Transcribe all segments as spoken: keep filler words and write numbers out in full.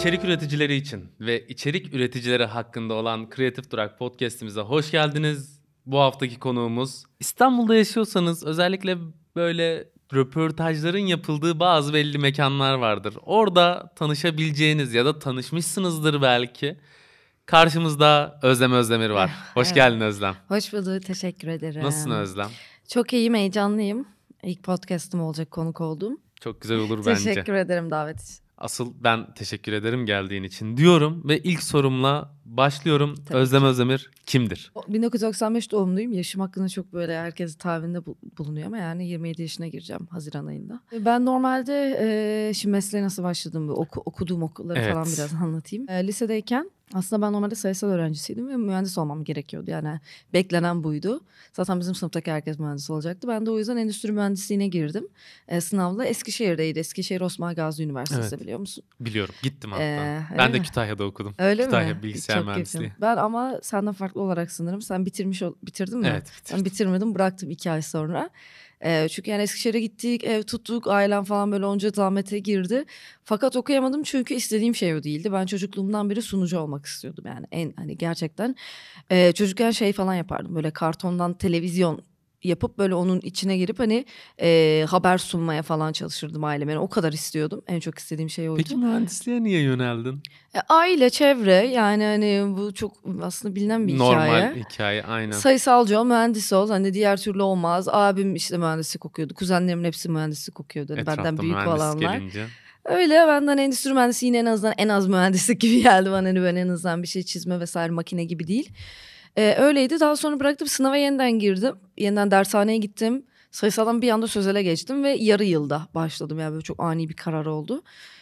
İçerik üreticileri için ve içerik üreticileri hakkında olan Kreatif Durak podcast'imize hoş geldiniz. Bu haftaki konuğumuz İstanbul'da yaşıyorsanız özellikle böyle röportajların yapıldığı bazı belli mekanlar vardır. Orada tanışabileceğiniz ya da tanışmışsınızdır belki. Karşımızda Özlem Özdemir var. Hoş Evet. geldin Özlem. Hoş bulduk, teşekkür ederim. Nasılsın Özlem? Çok iyiyim, heyecanlıyım. İlk podcast'ım olacak, konuk oldum. Çok güzel olur bence. Teşekkür ederim davet için. Asıl ben teşekkür ederim geldiğin için diyorum ve ilk sorumla başlıyorum. Tabii Özlem ki. Özdemir kimdir? bin dokuz yüz doksan beş doğumluyum. Yaşım hakkında çok böyle herkes tahminde bu- bulunuyor ama yani yirmi yedi yaşına gireceğim Haziran ayında. Ben normalde e, şimdi mesleğe nasıl başladım, oku, okuduğum okulları Evet. falan biraz anlatayım. E, lisedeyken aslında ben normalde sayısal öğrencisiydim ve mühendis olmam gerekiyordu. Yani beklenen buydu. Zaten bizim sınıftaki herkes mühendis olacaktı. Ben de o yüzden endüstri mühendisliğine girdim. E, sınavla Eskişehir'deydi. Eskişehir Osman Gazi Üniversitesi, Evet. biliyor musun? Biliyorum. Gittim hatta. Ee, ben öyle de mi? Kütahya'da okudum. Öyle Kütahya mi? bilgisayar Çok mühendisliği. yakın. Ben ama senden farklı olarak sanırım. Sen bitirmiş ol- bitirdin mi? Evet, bitirdim. Ben bitirmedim, bıraktım iki ay sonra. Ee, çünkü yani Eskişehir'e gittik, ev tuttuk, ailem falan böyle onca zahmete girdi. Fakat okuyamadım çünkü istediğim şey o değildi. Ben çocukluğumdan beri sunucu olmak istiyordum yani. En hani gerçekten e, çocukken şey falan yapardım. Böyle kartondan televizyon yapıp böyle onun içine girip hani e, haber sunmaya falan çalışırdım aileme. Yani o kadar istiyordum. En çok istediğim şey oydu. Peki mühendisliğe niye yöneldin? E, aile, çevre, yani hani bu çok aslında bilinen bir Normal hikaye. hikaye aynen. Sayısalcı ol, mühendis ol. Hani diğer türlü olmaz. Abim işte mühendislik okuyordu. Kuzenlerimin hepsi mühendislik okuyordu. Hani Etrafta benden büyük mühendis olanlar. gelince. Öyle benden endüstri mühendisi yine en azından en az mühendislik gibi geldi bana. Hani ben en azından bir şey çizme vesaire makine gibi değil. Ee, öyleydi. Daha sonra bıraktım, sınava yeniden girdim. Yeniden dershaneye gittim. Sayısaldan bir anda sözele geçtim ve yarı yılda başladım. Yani böyle çok ani bir karar oldu.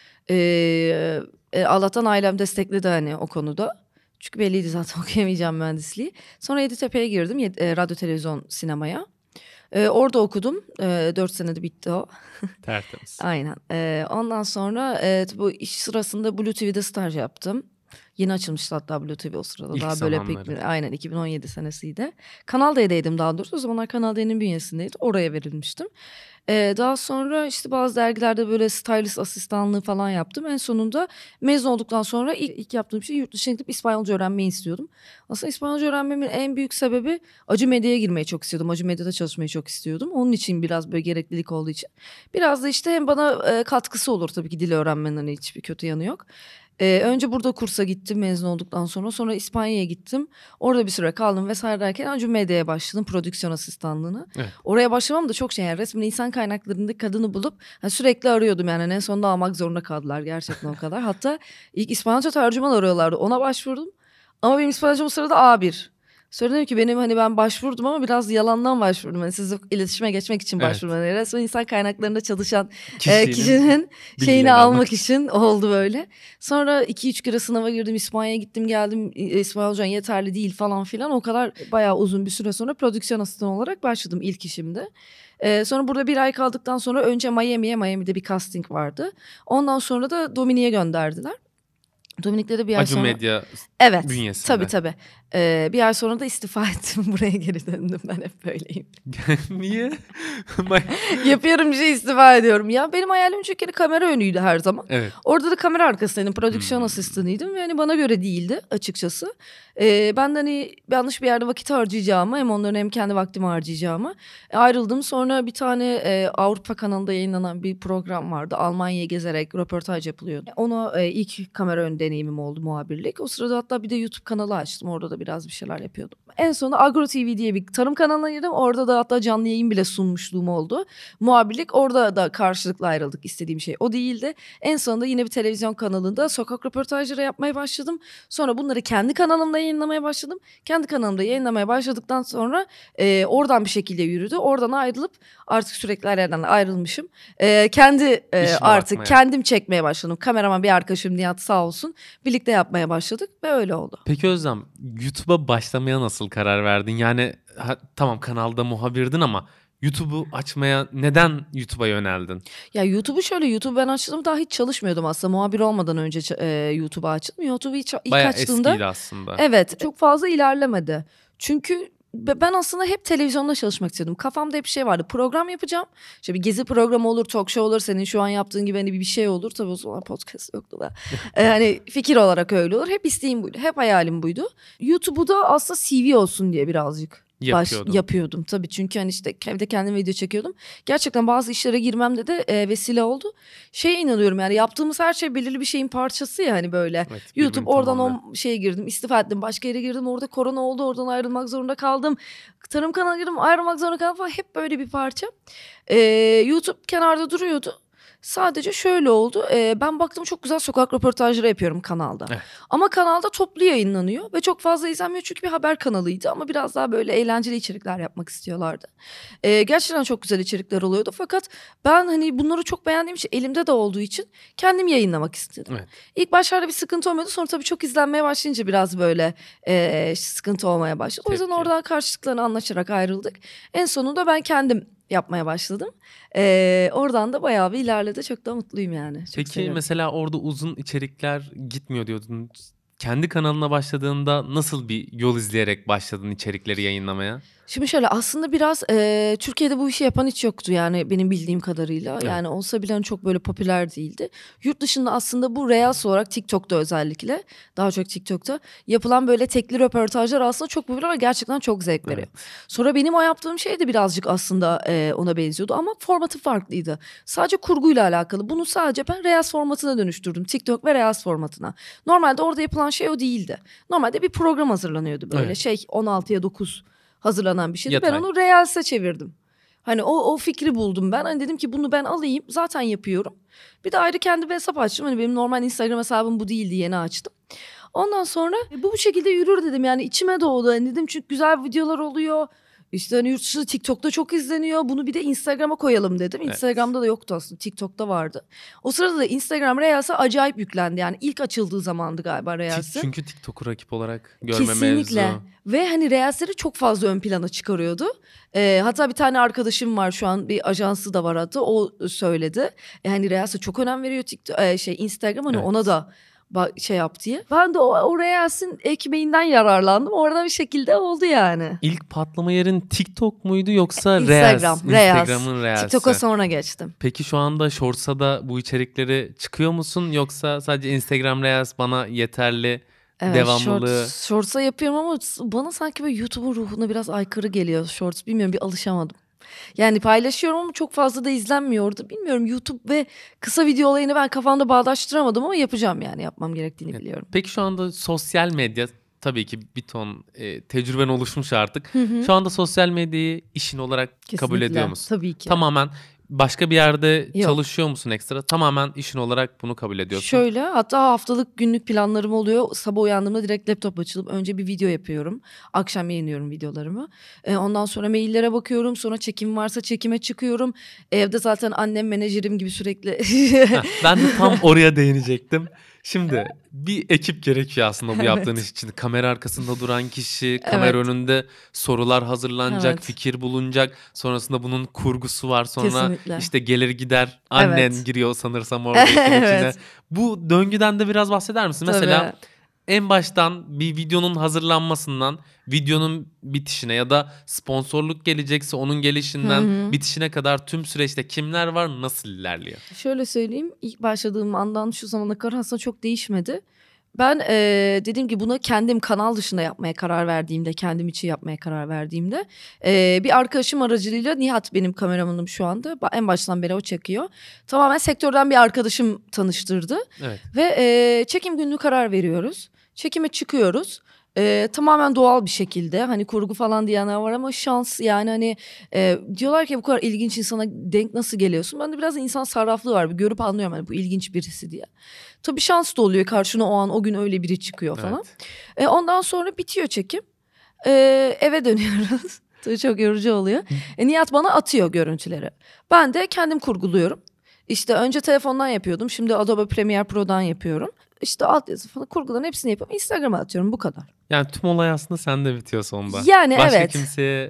Ee, e, Allah'tan ailem destekledi hani o konuda. Çünkü belliydi zaten okuyamayacağım mühendisliği. Sonra Yeditepe'ye girdim. Yed- e, radyo, televizyon, sinemaya. Ee, orada okudum. Ee, dört senede bitti o. Tertemiz. Aynen. Ee, ondan sonra e, bu iş sırasında Blue T V'de staj yaptım. Yeni açılmıştı hatta Blue T V o sırada. İlk Daha böyle zamanları. pek bir, aynen iki bin on yedi senesiydi. Kanal D'deydim daha doğrusu. O zamanlar Kanal D'nin bünyesindeydi. Oraya verilmiştim. Ee, daha sonra işte bazı dergilerde böyle stylist asistanlığı falan yaptım. En sonunda mezun olduktan sonra ilk, ilk yaptığım şey yurt dışına gidip İspanyolca öğrenmeyi istiyordum. Aslında İspanyolca öğrenmemin en büyük sebebi Acı Medya'ya girmeyi çok istiyordum. Acı Medya'da çalışmayı çok istiyordum. Onun için biraz böyle gereklilik olduğu için. Biraz da işte hem bana e, katkısı olur tabii ki, dil öğrenmenin hani hiçbir kötü yanı yok. Ee, önce burada kursa gittim mezun olduktan sonra. Sonra İspanya'ya gittim. Orada bir süre kaldım vesaire derken Acun Medya'ya başladım, prodüksiyon asistanlığını. Evet. Oraya başlamam da çok şey yani, resmen insan kaynaklarında kadını bulup hani sürekli arıyordum yani. En sonunda almak zorunda kaldılar gerçekten o kadar. Hatta ilk İspanyolca tercüman arıyorlardı, ona başvurdum. Ama benim İspanyolcam o sırada A bir. Sonra dedim ki benim hani ben başvurdum ama biraz yalandan başvurdum. Hani sizle iletişime geçmek için Evet. başvurdum. Yani resmen insan kaynaklarında çalışan Kişinin e, kişinin bilgilerini şeyini almak almak için oldu böyle. Sonra iki üç kere sınava girdim. İspanya'ya gittim geldim. İ- İspanyolcan yeterli değil falan filan. O kadar bayağı uzun bir süre sonra prodüksiyon asistanı olarak başladım ilk işimde. Ee, sonra burada bir ay kaldıktan sonra önce Miami'ye, Miami'de bir casting vardı. Ondan sonra da Dominik'e gönderdiler. Dominik'te de bir ay Acun sonra... Medya Evet, bünyesinde. tabii tabii. Ee, bir ay sonra da istifa ettim. Buraya geri döndüm, ben hep böyleyim. Niye? Yapıyorum bir şey, istifa ediyorum. Ya benim hayalim çünkü kamera önüydü her zaman. Evet. Orada da kamera arkasındaydım. Prodüksiyon Hmm. asistanıydım ve hani bana göre değildi açıkçası. Ee, ben de hani yanlış bir yerde vakit harcayacağımı, hem onların hem kendi vaktimi harcayacağımı e, ayrıldım. Sonra bir tane e, Avrupa kanalında yayınlanan bir program vardı. Almanya'ya gezerek röportaj yapılıyordu. Onu e, ilk kamera ön deneyimim oldu, muhabirlik. O sırada hatta bir de YouTube kanalı açtım. Orada da biraz bir şeyler yapıyordum. En sonunda Agro T V diye bir tarım kanalına girdim. Orada da hatta canlı yayın bile sunmuşluğum oldu. Muhabirlik, orada da karşılıklı ayrıldık. İstediğim şey o değildi. En sonunda yine bir televizyon kanalında sokak röportajları yapmaya başladım. Sonra bunları kendi kanalımda yayınlamaya başladım. Kendi kanalımda yayınlamaya başladıktan sonra e, oradan bir şekilde yürüdü. Oradan ayrılıp artık sürekli her yerden ayrılmışım. E, kendi e, İşine artık bakmaya. kendim çekmeye başladım. Kameraman bir arkadaşım Nihat sağ olsun. Birlikte yapmaya başladık ve öyle oldu. Peki Özlem, YouTube'a başlamaya nasıl karar verdin? Yani ha, tamam kanalda muhabirdin ama YouTube'u açmaya neden YouTube'a yöneldin? Ya YouTube'u şöyle, YouTube ben açtım daha hiç çalışmıyordum aslında. Muhabir olmadan önce ç- e, YouTube'u açtım. YouTube'u ilk, ilk Bayağı açtığımda eskiydi aslında. evet çok fazla ilerlemedi. Çünkü ben aslında hep televizyonda çalışmak istiyordum. Kafamda hep şey vardı. Program yapacağım. İşte bir gezi programı olur, talk show olur. Senin şu an yaptığın gibi hani bir şey olur. Tabii o zaman podcast yoktu da. ee, hani fikir olarak öyle olur. Hep isteğim buydu. Hep hayalim buydu. YouTube'u da aslında C V olsun diye birazcık baş, yapıyordum. Tabii çünkü hani işte evde kendim video çekiyordum. Gerçekten bazı işlere girmemde de e, vesile oldu. Şeye inanıyorum yani yaptığımız her şey belirli bir şeyin parçası ya hani böyle. Evet, YouTube oradan tamamen. O şeye girdim, istifa ettim, başka yere girdim, orada korona oldu, oradan ayrılmak zorunda kaldım. Tarım kanalına girdim, ayrılmak zorunda kaldım falan, hep böyle bir parça. Ee, YouTube kenarda duruyordu. Sadece şöyle oldu. E, ben baktım çok güzel sokak röportajları yapıyorum kanalda. Evet. Ama kanalda toplu yayınlanıyor ve çok fazla izlenmiyor çünkü bir haber kanalıydı ama biraz daha böyle eğlenceli içerikler yapmak istiyorlardı. E, gerçekten çok güzel içerikler oluyordu fakat ben hani bunları çok beğendiğim için, elimde de olduğu için kendim yayınlamak istedim. Evet. İlk başlarda bir sıkıntı olmuyordu, sonra tabii çok izlenmeye başlayınca biraz böyle e, sıkıntı olmaya başladı. O yüzden oradan karşılıklarını anlaşarak ayrıldık. En sonunda ben kendim yapmaya başladım. Ee, oradan da bayağı bir ilerledi. Çok da mutluyum yani. Çok Peki seviyorum. Mesela orada uzun içerikler gitmiyor diyordun. Kendi kanalına başladığında nasıl bir yol izleyerek başladın içerikleri yayınlamaya? Şimdi şöyle aslında biraz e, Türkiye'de bu işi yapan hiç yoktu yani benim bildiğim kadarıyla. Evet. Yani olsa bile çok böyle popüler değildi. Yurt dışında aslında bu Reels olarak TikTok'ta özellikle, daha çok TikTok'ta yapılan böyle tekli röportajlar aslında çok popüler ve gerçekten çok zevk veriyor. Evet. Sonra benim o yaptığım şey de birazcık aslında e, ona benziyordu ama formatı farklıydı. Sadece kurguyla alakalı. Bunu sadece ben Reels formatına dönüştürdüm. TikTok ve Reels formatına. Normalde orada yapılan şey o değildi. Normalde bir program hazırlanıyordu böyle evet. şey on altıya dokuz hazırlanan bir şeydi. Yatay. Ben onu Reels'e çevirdim. Hani o o fikri buldum ben. Hani dedim ki bunu ben alayım. Zaten yapıyorum. Bir de ayrı kendi bir hesap açtım. Hani benim normal Instagram hesabım bu değildi. Yeni açtım. Ondan sonra e, bu bu şekilde yürür dedim. Yani içime doğdu. Hani dedim çünkü güzel videolar oluyor. İşte hani yurt dışı TikTok'ta çok izleniyor. Bunu bir de Instagram'a koyalım dedim. Evet. Instagram'da da yoktu aslında. TikTok'ta vardı. O sırada da Instagram Reels'e acayip yüklendi. Yani ilk açıldığı zamandı galiba Reels'in. Çünkü TikTok'u rakip olarak görme Kesinlikle. mevzu. Ve hani Reels'leri çok fazla ön plana çıkarıyordu. Ee, hatta bir tane arkadaşım var şu an, bir ajansı da var hatta, o söyledi. Yani Reels'e çok önem veriyor TikTok, e, şey Instagram hani evet. ona da şey yap diye. Ben de o, o Reels'in ekmeğinden yararlandım. Orada bir şekilde oldu yani. İlk patlama yerin TikTok muydu yoksa Instagram, Reels? Reels. Instagram'ın Reels'i. TikTok'a sonra geçtim. Peki şu anda Shorts'a da bu içerikleri çıkıyor musun? Yoksa sadece Instagram Reels bana yeterli, evet, devamlılığı? Shorts, Shorts'a yapıyorum ama bana sanki böyle YouTube'un ruhuna biraz aykırı geliyor Shorts. Bilmiyorum, bir alışamadım. Yani paylaşıyorum ama çok fazla da izlenmiyordu. Bilmiyorum, YouTube ve kısa video olayını ben kafamda bağdaştıramadım ama yapacağım, yani yapmam gerektiğini evet. biliyorum. Peki şu anda sosyal medya, tabii ki bir ton e, tecrüben oluşmuş artık. Hı hı. Şu anda sosyal medyayı işin olarak kesinlikle kabul ediyor musun? Tabii ki. Tamamen başka bir yerde Yok. çalışıyor musun ekstra? Tamamen işin olarak bunu kabul ediyorsun. Şöyle, hatta haftalık günlük planlarım oluyor. Sabah uyandığımda direkt laptop açılıp önce bir video yapıyorum. Akşam yayınlıyorum videolarımı. Ee, ondan sonra maillere bakıyorum. Sonra çekim varsa çekime çıkıyorum. Evde zaten annem menajerim gibi sürekli. Heh, ben de tam oraya değinecektim. Şimdi bir ekip gerekiyor aslında bu evet. yaptığın iş için. Kamera arkasında duran kişi, kamera evet. önünde sorular hazırlanacak, evet. fikir bulunacak. Sonrasında bunun kurgusu var. Sonra kesinlikle. işte gelir gider annen evet. giriyor sanırsam orada işin evet. içine. Bu döngüden de biraz bahseder misin? Tabii. Mesela en baştan bir videonun hazırlanmasından videonun bitişine ya da sponsorluk gelecekse onun gelişinden hı hı. bitişine kadar tüm süreçte kimler var, nasıl ilerliyor? Şöyle söyleyeyim, ilk başladığım andan şu zamana kadar aslında çok değişmedi. Ben ee, dediğim gibi bunu kendim kanal dışında yapmaya karar verdiğimde, kendim için yapmaya karar verdiğimde ee, bir arkadaşım aracılığıyla, Nihat benim kameramanım şu anda, en baştan beri o çekiyor. Tamamen sektörden bir arkadaşım tanıştırdı evet. ve ee, çekim günlüğü karar veriyoruz. Çekime çıkıyoruz. Ee, tamamen doğal bir şekilde, hani kurgu falan diyenler var ama şans yani, hani e, diyorlar ki bu kadar ilginç insana denk nasıl geliyorsun? Ben de biraz insan sarraflığı var, bir görüp anlıyorum hani bu ilginç birisi diye. Tabii şans da oluyor, karşına o an o gün öyle biri çıkıyor falan. Evet. E, ondan sonra bitiyor çekim, e, eve dönüyoruz. Tabii çok yorucu oluyor. E, Nihat bana atıyor görüntüleri, ben de kendim kurguluyorum. İşte önce telefondan yapıyordum, şimdi Adobe Premiere Pro'dan yapıyorum. İşte altyazı falan, kurguların hepsini yapıp Instagram'a atıyorum, bu kadar. Yani tüm olay aslında sende bitiyor sonunda. Yani Başka evet. kimseye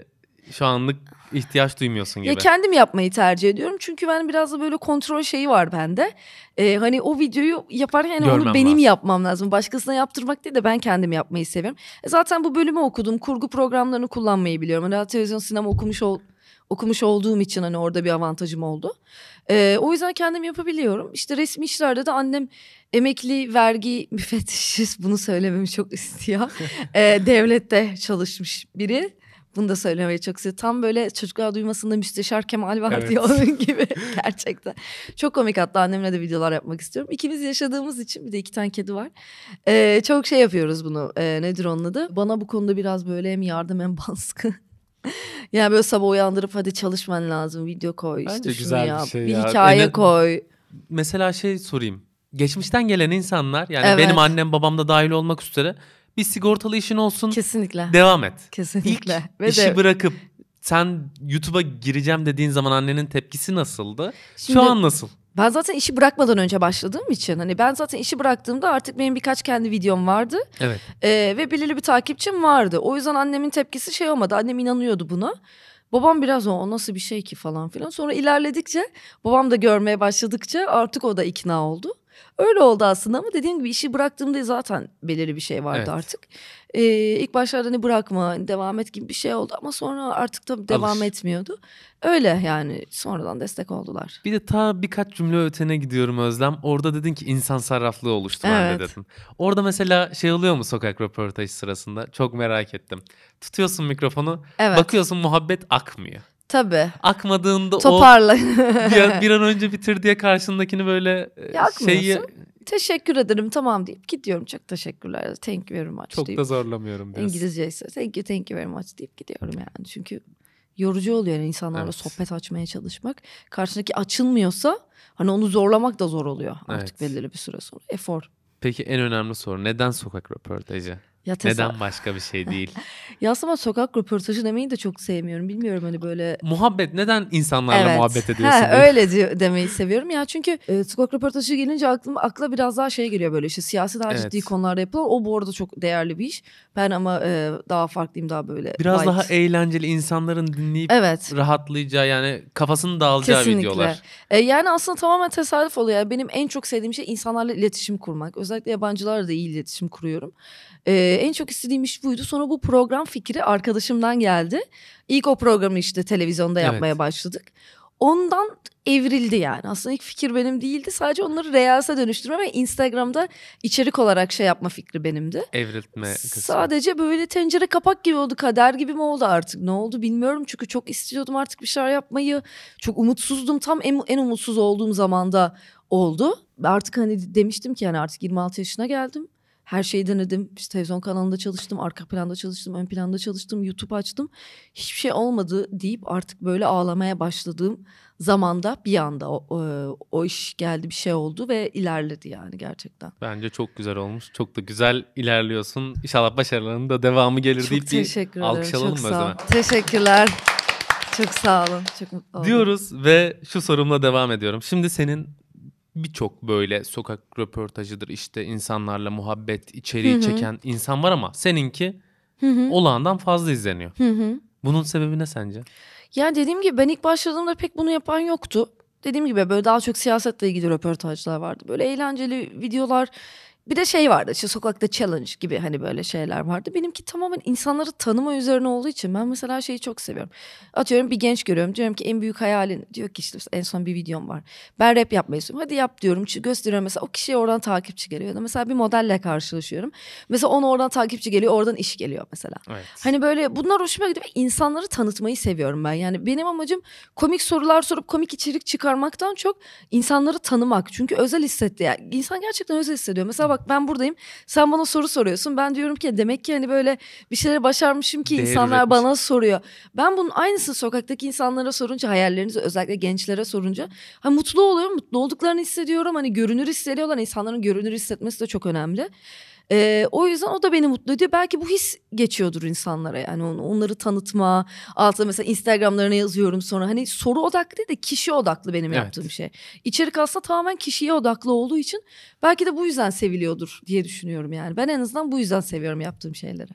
şu anlık ihtiyaç duymuyorsun gibi. Ya kendim yapmayı tercih ediyorum. Çünkü ben biraz da böyle kontrol şeyi var bende. Ee, hani o videoyu yaparken hani Görmem onu benim lazım. yapmam lazım. Başkasına yaptırmak değil de ben kendim yapmayı seviyorum. E zaten bu bölümü okudum. Kurgu programlarını kullanmayı biliyorum. Hani televizyon, sinema okumuş ol, okumuş olduğum için hani orada bir avantajım oldu. Ee, o yüzden kendim yapabiliyorum. İşte resmi işlerde de annem emekli vergi müfettişi, bunu söylememi çok istiyor. Ee, devlette çalışmış biri. Bunu da söylemeyi çok seviyorum. Tam böyle çocuklar duymasında Müsteşar Kemal var Evet. diye onun gibi gerçekten. Çok komik, hatta annemle de videolar yapmak istiyorum. İkimiz yaşadığımız için, bir de iki tane kedi var. Ee, çok şey yapıyoruz bunu. Ee, nedir onun adı? Bana bu konuda biraz böyle hem yardım hem baskı. Yani böyle sabah uyandırıp hadi çalışman lazım, video koy, Bence işte şunu güzel bir yap, şey bir ya. hikaye Ene- koy. Mesela şey sorayım. Geçmişten gelen insanlar, yani Evet. benim annem babam da dahil olmak üzere, bir sigortalı işin olsun, Kesinlikle. devam et. Kesinlikle. İlk Ve işi de bırakıp sen YouTube'a gireceğim dediğin zaman annenin tepkisi nasıldı? Şimdi- Şu an nasıl? ben zaten işi bırakmadan önce başladığım için, hani ben zaten işi bıraktığımda artık benim birkaç kendi videom vardı. Evet. Ee, ve belirli bir takipçim vardı. O yüzden annemin tepkisi şey olmadı. Annem inanıyordu buna. Babam biraz o, o nasıl bir şey ki falan filan. Sonra ilerledikçe, babam da görmeye başladıkça artık o da ikna oldu. Öyle oldu aslında, ama dediğim gibi işi bıraktığımda zaten belirli bir şey vardı Evet. artık. Ee, ilk başlarda hani bırakma, hani devam et gibi bir şey oldu, ama sonra artık da devam Alış. etmiyordu. Öyle yani, sonradan destek oldular. Bir de ta birkaç cümle ötene gidiyorum Özlem. Orada dedin ki insan sarraflığı oluştu bende Evet. dedin. Orada mesela şey oluyor mu sokak röportajı sırasında? Çok merak ettim. Tutuyorsun mikrofonu, Evet. bakıyorsun muhabbet akmıyor. Tabii. Akmadığında Toparla. o bir, bir an önce bitir diye karşındakini böyle e, Yakmıyorsun. şeyi Teşekkür ederim, tamam deyip gidiyorum. Çok teşekkürler. Thank you very much çok deyip. da zorlamıyorum diyorsun. İngilizce ise thank you thank you very much deyip gidiyorum yani. Çünkü yorucu oluyor yani insanlarla Evet. sohbet açmaya çalışmak. Karşındaki açılmıyorsa hani onu zorlamak da zor oluyor artık Evet. belirli bir süre sonra. Efor. Peki en önemli soru, neden sokak röportajı? Ya tesa- Neden başka bir şey değil? Ya aslında ben sokak röportajı demeyi de çok sevmiyorum. Bilmiyorum hani böyle. Muhabbet, neden insanlarla Evet. muhabbet ediyorsun Ha, diye. öyle diyor, demeyi seviyorum ya, çünkü e, sokak röportajı gelince aklım akla biraz daha şey geliyor, böyle işte siyasi daha Evet. ciddi konularda yapılan. O bu arada çok değerli bir iş. Ben ama e, daha farklıyım, daha böyle Biraz light. daha eğlenceli, insanların dinleyip Evet. rahatlayacağı, yani kafasını dağılacağı Kesinlikle. videolar. E, yani aslında tamamen tesadüf oluyor. Yani benim en çok sevdiğim şey insanlarla iletişim kurmak. Özellikle yabancılarla da iyi iletişim kuruyorum. E, en çok istediğim iş buydu. Sonra bu program fikri arkadaşımdan geldi. İlk o programı işte televizyonda Evet. yapmaya başladık. Ondan evrildi yani. Aslında ilk fikir benim değildi. Sadece onları Reels'e dönüştürme ve Instagram'da içerik olarak şey yapma fikri benimdi. Evriltme kısmı. Sadece böyle tencere kapak gibi oldu, kader gibi mi oldu artık, ne oldu bilmiyorum. Çünkü çok istiyordum artık bir şeyler yapmayı. Çok umutsuzdum, tam en, en umutsuz olduğum zamanda oldu. Artık hani demiştim ki yani artık yirmi altı yaşına geldim. Her şeyi denedim. İşte televizyon kanalında çalıştım, arka planda çalıştım, ön planda çalıştım, YouTube açtım. Hiçbir şey olmadı deyip artık böyle ağlamaya başladığım zamanda bir anda o, o, o iş geldi, bir şey oldu ve ilerledi yani gerçekten. Bence çok güzel olmuş. Çok da güzel ilerliyorsun. İnşallah başarılarının da devamı gelir Çok deyip teşekkür bir ederim. alkışlayalım Çok mı sağ ol. Özlem'e? Teşekkürler. Çok sağ olun. Çok mutlu oldum. Diyoruz ve şu sorumla devam ediyorum. Şimdi senin birçok böyle sokak röportajıdır, işte insanlarla muhabbet içeriği Hı hı. çeken insan var ama seninki Hı hı. olağandan fazla izleniyor. Hı hı. Bunun sebebi ne sence? Yani dediğim gibi ben ilk başladığımda pek bunu yapan yoktu. Dediğim gibi böyle daha çok siyasetle ilgili röportajlar vardı. Böyle eğlenceli videolar. Bir de şey vardı, işte sokakta challenge gibi hani böyle şeyler vardı. Benimki tamamen insanları tanıma üzerine olduğu için ben mesela şeyi çok seviyorum. Atıyorum bir genç görüyorum, diyorum ki en büyük hayalin, diyor ki işte en son bir videom var. Ben rap yapmayı istiyorum, hadi yap diyorum, gösteriyorum mesela, o kişiye oradan takipçi geliyor. Ya da mesela bir modelle karşılaşıyorum. Mesela ona oradan takipçi geliyor, oradan iş geliyor mesela. Evet. Hani böyle bunlar hoşuma gidiyor ve insanları tanıtmayı seviyorum ben. Yani benim amacım komik sorular sorup komik içerik çıkarmaktan çok insanları tanımak. Çünkü özel hissetti yani. İnsan gerçekten özel hissediyor. Mesela bak ben buradayım. Sen bana soru soruyorsun. Ben diyorum ki demek ki hani böyle bir şeyleri başarmışım ki Değer insanlar üretmiş. bana soruyor. Ben bunun aynısını sokaktaki insanlara sorunca, hayallerinizi özellikle gençlere sorunca hani mutlu oluyorum. Mutlu olduklarını hissediyorum. Hani görünür hissediyorlar. İnsanların görünür hissetmesi de çok önemli. Ee, o yüzden o da beni mutlu ediyor. Belki bu his geçiyordur insanlara, yani on- onları tanıtma. Altına mesela Instagram'larına yazıyorum sonra. Hani soru odaklı değil de kişi odaklı benim Evet. yaptığım şey. İçerik aslında tamamen kişiye odaklı olduğu için belki de bu yüzden seviliyordur diye düşünüyorum yani. Ben en azından bu yüzden seviyorum yaptığım şeyleri.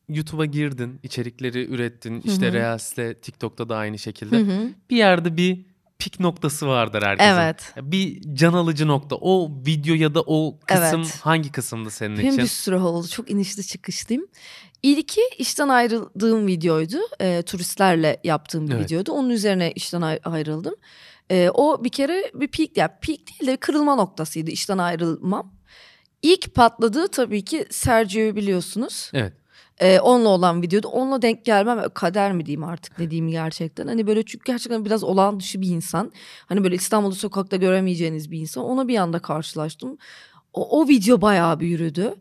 YouTube'a girdin, içerikleri ürettin. İşte Hı hı. Reels'le, TikTok'ta da aynı şekilde. Hı hı. Bir yerde bir pik noktası vardır herkesin. Evet. Bir can alıcı nokta. O video ya da o kısım Evet. hangi kısımdı senin Benim için? bir sürü oldu. Çok inişli çıkışlıyım. İlki işten ayrıldığım videoydu. E, turistlerle yaptığım bir Evet. videoydu. Onun üzerine işten ay- ayrıldım. E, o bir kere bir peak, yani peak değil de kırılma noktasıydı işten ayrılmam. İlk patladığı tabii ki Sergio'yu biliyorsunuz. Evet. Ee, onunla olan videoda onunla denk gelmem kader mi diyeyim artık ne diyeyim gerçekten. Hani böyle çünkü gerçekten biraz olağan dışı bir insan. Hani böyle İstanbul'da sokakta göremeyeceğiniz bir insan. Ona bir anda karşılaştım. O, o video bayağı bir yürüdü.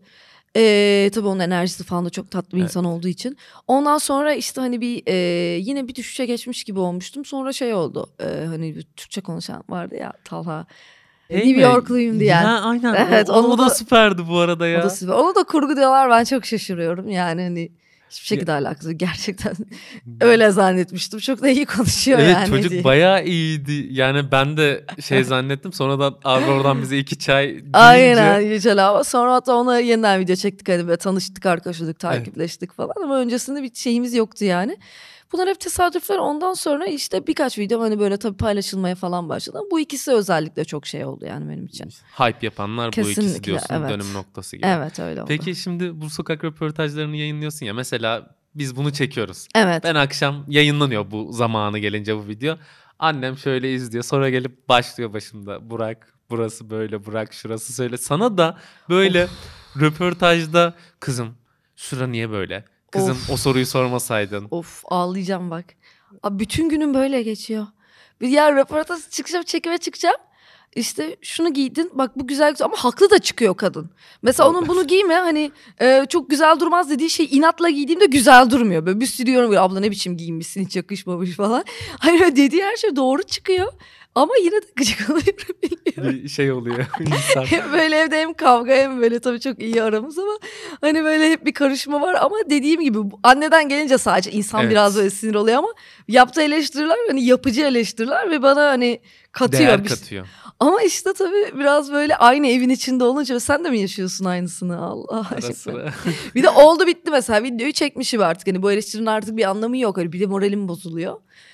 Ee, tabii onun enerjisi falan da çok tatlı bir Evet. insan olduğu için. Ondan sonra işte hani bir e, yine bir düşüşe geçmiş gibi olmuştum. Sonra şey oldu. E, hani bir Türkçe konuşan vardı ya Talha. Hey New mi? Yorkluyum diyen. Ya aynen. Evet, o, o onu da da- süperdi bu arada O ya. da süper. Onu da kurgu diyorlar, ben çok şaşırıyorum. Yani hani hiçbir Ya- şekilde alakası yok. Gerçekten öyle zannetmiştim. Çok da iyi konuşuyor Evet, yani çocuk diye. bayağı iyiydi. Yani ben de şey zannettim. Sonradan abi oradan bize iki çay deyince. Aynen Yücel abi. Sonra hatta ona yeniden video çektik. Hani böyle tanıştık, arkadaşlık, Evet. takipleştik falan. Ama öncesinde bir şeyimiz yoktu yani. Bunlar hep tesadüfler. Ondan sonra işte birkaç video hani böyle tabii paylaşılmaya falan başladı. Bu ikisi özellikle çok şey oldu yani benim için. Hype yapanlar bu ikisi Kesinlikle, diyorsun, evet. dönüm noktası gibi. Evet, öyle oldu. Peki şimdi bu sokak röportajlarını yayınlıyorsun ya. Mesela biz bunu çekiyoruz. Evet. Ben akşam yayınlanıyor bu zamanı gelince bu video. Annem şöyle izliyor. Sonra gelip başlıyor başımda. Burak burası böyle, Burak şurası söyle. Sana da böyle röportajda kızım şura niye böyle? Kızım Of. o soruyu sormasaydın. Of, ağlayacağım bak. Abi bütün günüm böyle geçiyor. Bir yer röportaj çıkacağım, çekime çıkacağım. İşte şunu giydin, bak bu güzel güzel, ama haklı da çıkıyor kadın. Mesela onun bunu giyme hani e, çok güzel durmaz dediği şey inatla giydiğimde güzel durmuyor. Böyle bir sürü diyorum ya, abla ne biçim giyinmişsin, hiç yakışmamış falan. Hani öyle dediği her şey doğru çıkıyor. Ama yine de gıcık alıyorum, biliyorum. Bir şey oluyor insan. Hem böyle evde hem kavga hem böyle tabii çok iyi aramız ama hani böyle hep bir karışma var. Ama dediğim gibi bu anneden gelince sadece insan Evet. biraz böyle sinir oluyor, ama yaptığı eleştiriler hani yapıcı eleştiriler ve bana hani katıyor. Değer bir şey. katıyor. Ama işte tabii biraz böyle aynı evin içinde olunca sen de mi yaşıyorsun aynısını, Allah Ara aşkına. sıra. Bir de oldu bitti mesela, videoyu çekmişim artık, hani bu eleştirinin artık bir anlamı yok, hani bir de moralim bozuluyor.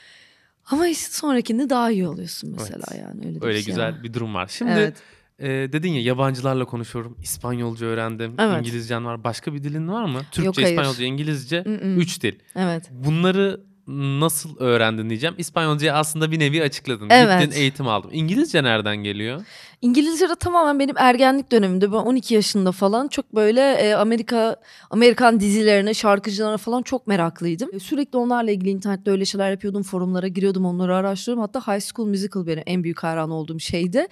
Ama işte sonrakinde daha iyi oluyorsun mesela, Evet. yani öyle, de Öyle bir şey güzel var. bir durum var. Şimdi Evet. e, dedin ya yabancılarla konuşuyorum. İspanyolca öğrendim. Evet. İngilizcen var. Başka bir dilin var mı? Türkçe, Yok, hayır. İspanyolca, İngilizce. Mm-mm. Üç dil. Evet. Bunları nasıl öğrendin diyeceğim. İspanyolcayı aslında bir nevi açıkladın. Evet. Gittin, eğitim aldın. İngilizce nereden geliyor? İngilizce de tamamen benim ergenlik dönemimde. Ben on iki yaşında falan çok böyle e, Amerika Amerikan dizilerine, şarkıcılarına falan çok meraklıydım. E, Sürekli onlarla ilgili internette öyle şeyler yapıyordum. Forumlara giriyordum, onları araştırıyordum. Hatta High School Musical benim en büyük hayran olduğum şeydi.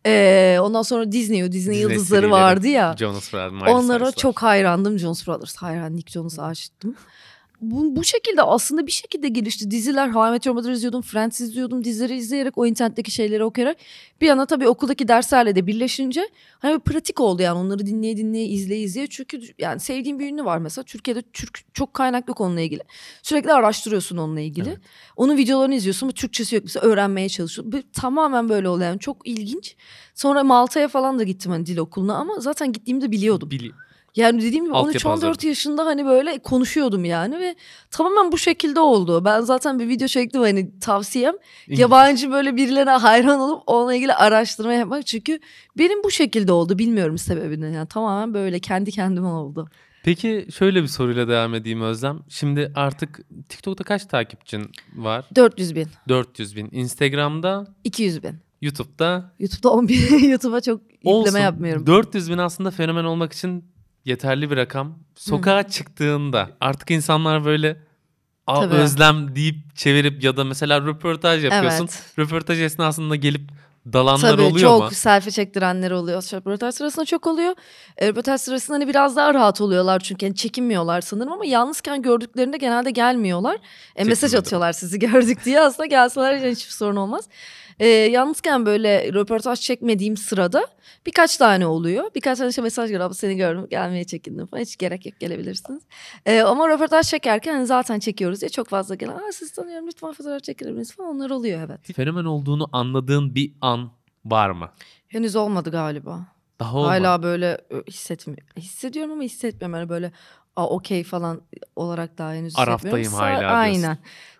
E, ondan sonra Disney, o Disney, Disney yıldızları serileri. vardı ya. Jonas Brothers, Miley Onlara Cyrus'lar. çok hayrandım. Jonas Brothers hayran, Nick Jonas'a aşıktım. Bu, bu şekilde aslında bir şekilde gelişti. Diziler, How I Met Your Mother izliyordum, Friends izliyordum. Dizileri izleyerek, o internetteki şeyleri okuyarak. Bir yana tabii okuldaki derslerle de birleşince hani bir pratik oldu yani, onları dinleye dinleye, izleye izleye. Çünkü yani sevdiğim bir ünlü var mesela. Türkiye'de Türk çok kaynaklı konuyla ilgili. Sürekli araştırıyorsun onunla ilgili. Evet. Onun videolarını izliyorsun ama Türkçesi yok. Mesela öğrenmeye çalışıyorsun. Böyle, tamamen böyle oluyor yani, çok ilginç. Sonra Malta'ya falan da gittim hani dil okuluna, ama zaten gittiğimde biliyordum. Bili- Yani dediğim gibi on üç Altyapı on dört hazırdı. yaşında hani böyle konuşuyordum yani, ve tamamen bu şekilde oldu. Ben zaten bir video çektim, hani tavsiyem İngiliz- yabancı böyle birilerine hayran olup onunla ilgili araştırma yapmak. Çünkü benim bu şekilde oldu, bilmiyorum sebebini, yani tamamen böyle kendi kendime oldu. Peki şöyle bir soruyla devam edeyim Özlem. Şimdi artık TikTok'ta kaç takipçin var? dört yüz bin, dört yüz bin. Instagram'da, iki yüz bin. YouTube'da. YouTube'da on bin. YouTube'a çok yükleme Olsun. yapmıyorum. dört yüz bin aslında fenomen olmak için yeterli bir rakam. Sokağa çıktığında artık insanlar böyle "Aa, Tabii. Özlem" deyip çevirip ya da mesela röportaj yapıyorsun. Evet. Röportaj esnasında gelip dalanlar Tabii oluyor çok mu? selfie çektirenler oluyor. Röportaj sırasında çok oluyor. E, Röportaj sırasında hani biraz daha rahat oluyorlar çünkü hani çekinmiyorlar sanırım, ama yalnızken gördüklerinde genelde gelmiyorlar. E, mesaj Çekinmedi. atıyorlar sizi gördük diye, aslında gelseler yani hiçbir sorun olmaz. E, yalnızken böyle röportaj çekmediğim sırada birkaç tane oluyor. Birkaç tane işte mesaj geliyor. Abla seni gördüm, gelmeye çekindim falan. Hiç gerek yok, gelebilirsiniz. E, ama röportaj çekerken hani zaten çekiyoruz diye çok fazla gelen, aa sizi tanıyorum lütfen fotoğraf çekilir misiniz falan, onlar oluyor, evet. Fenomen olduğunu anladığın bir an var mı? Henüz olmadı galiba. Daha olmadı. Hala böyle ö, hissetmi hissediyorum ama hissetmiyorum. Yani böyle a, okey falan olarak daha henüz Araftayım hissetmiyorum. Sa- hala Aynen. diyorsun.